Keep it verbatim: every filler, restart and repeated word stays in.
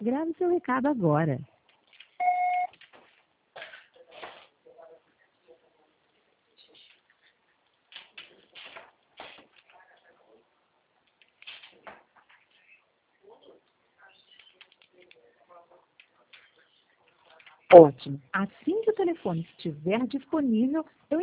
Grave seu recado agora. Ótimo. Assim que o telefone estiver disponível, eu